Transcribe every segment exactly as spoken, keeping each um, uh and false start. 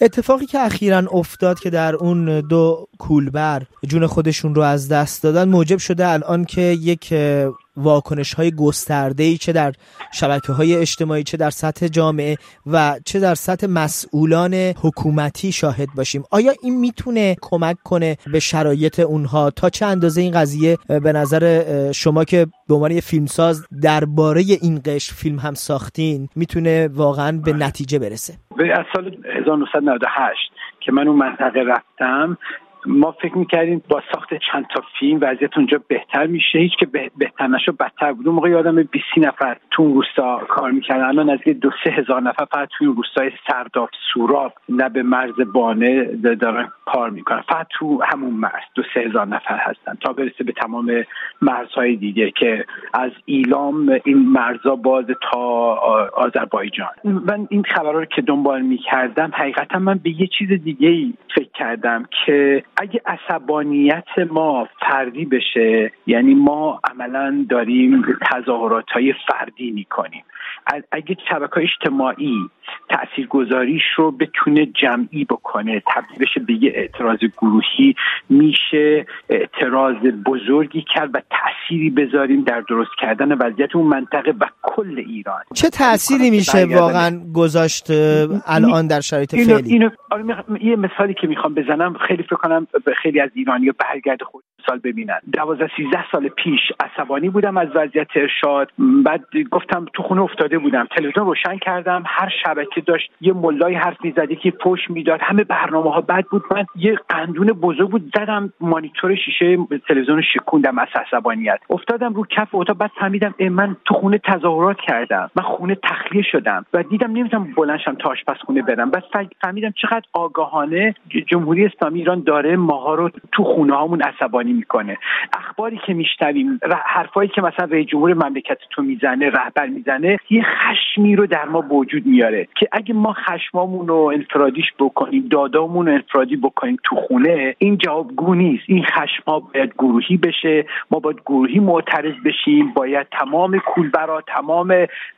اتفاقی که اخیراً افتاد که در اون دو کولبر جون خودشون رو از دست دادن موجب شده الان که یک واکنش‌های گسترده‌ای چه در شبکه‌های اجتماعی، چه در سطح جامعه و چه در سطح مسئولان حکومتی شاهد باشیم. آیا این میتونه کمک کنه به شرایط اونها؟ تا چه اندازه این قضیه به نظر شما که به عنوان یه فیلمساز درباره این قشر فیلم هم ساختین میتونه واقعاً به نتیجه برسه؟ از سال هزار و نهصد و نود و هشت که من اون منطقه رفتم، ما فکر میکردیم با ساخت چند تا فیلم وضعیت اونجا بهتر میشه. هیچ که بهتر نشد، بدتر بود. اون موقع یادم بیست نفر تو اون روستا کار میکردن، الان نزدیک دو سه هزار نفر فقط توی روستای سرداب سوراب لب مرز بانه دارن کار میکنن. فقط تو همون مرز دو سه هزار نفر هستن تا برسه به تمام مرزهای دیگه که از ایلام این مرزا باز تا آذربایجان. من این خبرها رو که دنبال میکردم حقیقتا من به یه چیز دیگه فکر کردم که اگه عصبانیت ما فردی بشه، یعنی ما عملا داریم تظاهرات‌های فردی میکنیم، اگه شبکه‌های اجتماعی تاثیرگذاریش رو بتونه جمعی بکنه، تبدیل بشه به یه اعتراض گروهی، میشه اعتراض بزرگی کرد و تأثیری بذاریم در درست کردن وضعیت اون منطقه و کل ایران. چه تأثیری میشه واقعا گذاشت الان در شرایط اینو فعلی؟ اینو یه مثالی که میخوام بزنم، خیلی فکر کنم خیلی از ایرانی‌ها برگرد خود سال ببینن. دوازده سیزده سال پیش عصبانی بودم از وضعیت ارشاد، بعد گفتم تو خونه افتاده بودم، تلویزیون روشن کردم، هر شبکه داشت یه ملای حرف میزد که پشت میداد، همه برنامه‌ها بد بود. من یه قندون بزرگ بود زدم مانیتور شیشه تلویزیون رو شکوندم از عصبانیت، افتادم رو کف اتاق. بعد فهمیدم من تو خونه تظاهرات کردم، من خونه تخلیه شدم و دیدم نمیتونم بلندشم تا آشپزخونه برم. بعد فهمیدم چقدر آگاهانه جمهوری اسلامی ایران داره ماها رو تو خونه هامون عصبانی میکنه. اخباری که میشنویم، حرفایی که مثلا رئیس جمهور مملکت تو میزنه، رهبر میزنه، یه خشمی رو در ما وجود میاره که اگه ما خشمامون رو انفرادیش بکنیم، دادامون رو انفرادی بکنیم تو خونه، این جوابگو نیست. این خشم‌ها باید گروهی بشه، ما باید گروهی معترض بشیم، باید تمام کولبرها، تمام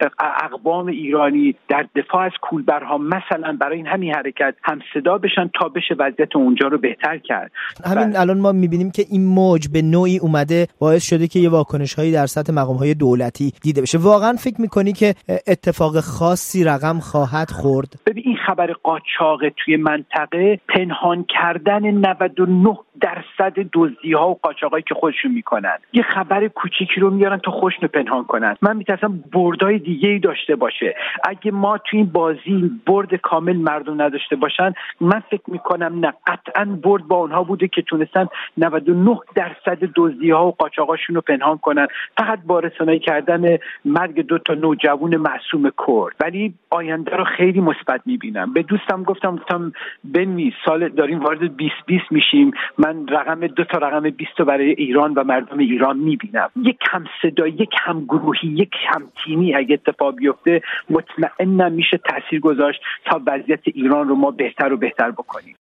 اقوام ایرانی در دفاع از کولبرها مثلا برای این همین حرکت هم صدا بشن تا بشه وضعیت اونجا رو بهتر کرد. همین بله. الان ما میبینیم که این موج به نوعی اومده باعث شده که یه واکنش‌هایی در سطح مقام‌های دولتی دیده بشه. واقعا فکر می‌کنی که اتفاق خاصی رقم خواهد خورد؟ ببین این خبر قاچاق توی منطقه پنهان کردن نود و نه درصد دزدی‌ها و قاچاقایی که خودشون میکنن، یه خبر کوچیکی رو میارن تا خودشون پنهان کنن. من میترسم بردای دیگه‌ای داشته باشه. اگه ما توی این بازی برد کامل مردم نداشته باشن، من فکر میکنم نه، قطعاً برد با اونها بوده که تونستن نود و نه درصد دزدی‌ها و قاچاقاشون رو پنهان کنن فقط با رسانه‌ای کردن مرگ دو تا نوجوان معصوم کرد. ولی آینده رو خیلی مثبت میبینم. به دوستم گفتم گفتم بنویس، سال داریم وارد بیست بیست میشیم، من رقم دو تا رقم بیست رو برای ایران و مردم ایران میبینم. یک هم صدا، یک هم گروهی، یک هم تیمی اگه اتفاق بیفته مطمئنم میشه تاثیر گذاشت تا وضعیت ایران رو ما بهتر و بهتر بکنیم.